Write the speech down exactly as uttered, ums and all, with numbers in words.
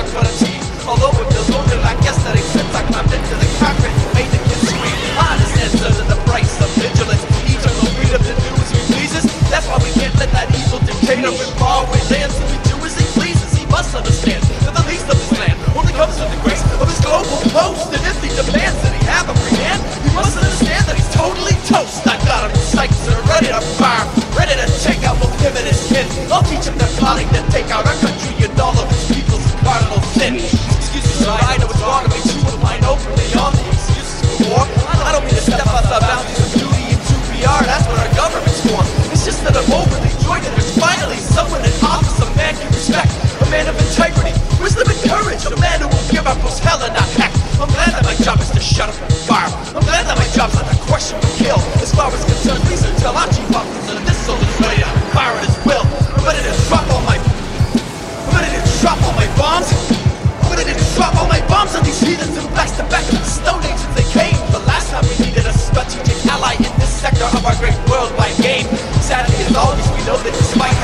truck for the team. Although it feels longer, I guess that accepts I climbed into the concrete, made the kids scream. I understand, sir, that the price of vigilance, eternal freedom to do as we pleases. That's why we can't let that evil dictator in faraway lands so we do as he pleases. He must understand that the least of his land only comes with the grace of his global host. And if he demands that he have a free hand, he must understand that he's totally toast. I got him in sight, sir, ready to fire, ready to take out both him and his kin. I'll teach him the plotting to take out our country and all of its people's cardinal sin. Excuse me, sir, I know it's wrong to be too blind openly on the excuses for war. I don't mean to step outside boundaries of duty and two P R, that's what our government's for. It's just that I'm overly joyed that there's finally someone in office a man can respect, a man of integrity, wisdom and courage, a man who will give up his hell and not heck. I'm glad that my job is to shut up and fire. I'm glad that my job's not to question or kill. As far as concerned, please tell our chief officer that this soldier's ready to fire at his will. I'm ready to drop all my I'm ready to drop all my bombs. I'm ready to drop all my bombs on these heathens and blast them back to the Stone Age as they came. The last time we needed a strategic ally in this sector of our great worldwide game. Sadly, as always, we know that despite